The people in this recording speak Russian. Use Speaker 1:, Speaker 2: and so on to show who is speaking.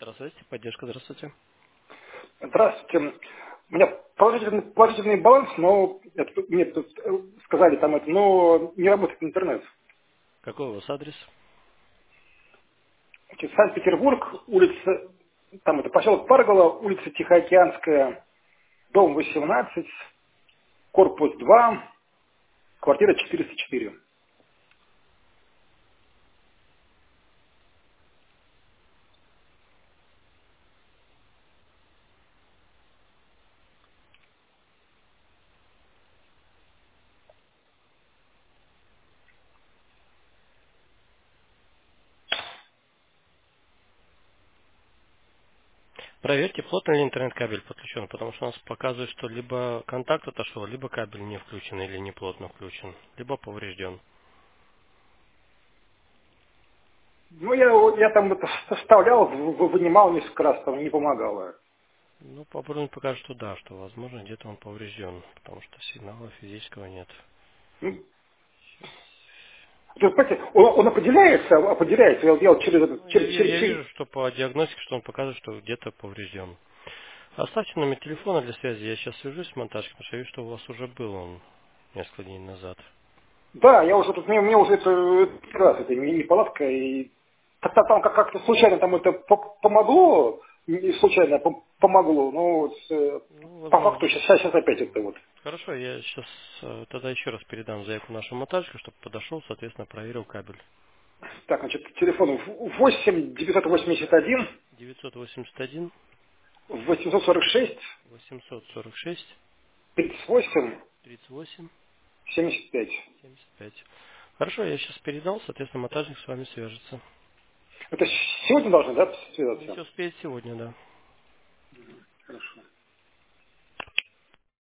Speaker 1: Здравствуйте, поддержка, здравствуйте.
Speaker 2: Здравствуйте. У меня положительный баланс, но мне тут сказали там это, но не работает интернет.
Speaker 1: Какой у вас адрес?
Speaker 2: Значит, Санкт-Петербург, улица, там это поселок Паргола, улица Тихоокеанская, дом 18, корпус 2, квартира 404.
Speaker 1: Проверьте, плотно ли интернет-кабель подключен, потому что у нас показывает, что либо контакт отошел, либо кабель не включен или не плотно включен, либо поврежден.
Speaker 2: Ну, я там это вставлял, вынимал несколько раз, там не помогало.
Speaker 1: Ну, попробуем покажет, что да, что возможно где-то он поврежден, потому что сигнала физического нет.
Speaker 2: Ну, то есть, понимаете, он определяется, я делал через,
Speaker 1: Ну, я
Speaker 2: через.
Speaker 1: вижу, что по диагностике, что он показывает, что где-то поврежден. Оставьте номер телефона для связи, я сейчас свяжусь с монтажкой, потому что я вижу, что у вас уже был он несколько дней назад.
Speaker 2: Да, я уже тут, мне уже это раз, это неполадка, и там как-то случайно там это помогло, и случайно помогло, но вот,
Speaker 1: Ну,
Speaker 2: по факту
Speaker 1: возможно.
Speaker 2: сейчас опять это вот.
Speaker 1: Хорошо, я сейчас тогда еще раз передам заявку нашему монтажнику, чтобы подошел, соответственно, проверил кабель.
Speaker 2: Так, значит, телефон 8 981
Speaker 1: 981
Speaker 2: 846
Speaker 1: 846
Speaker 2: 38
Speaker 1: 38
Speaker 2: 75.
Speaker 1: 75. Хорошо, я сейчас передал, соответственно, монтажник с вами свяжется.
Speaker 2: Это сегодня должны, да, связаться?
Speaker 1: Если успеет сегодня, да.
Speaker 2: Хорошо.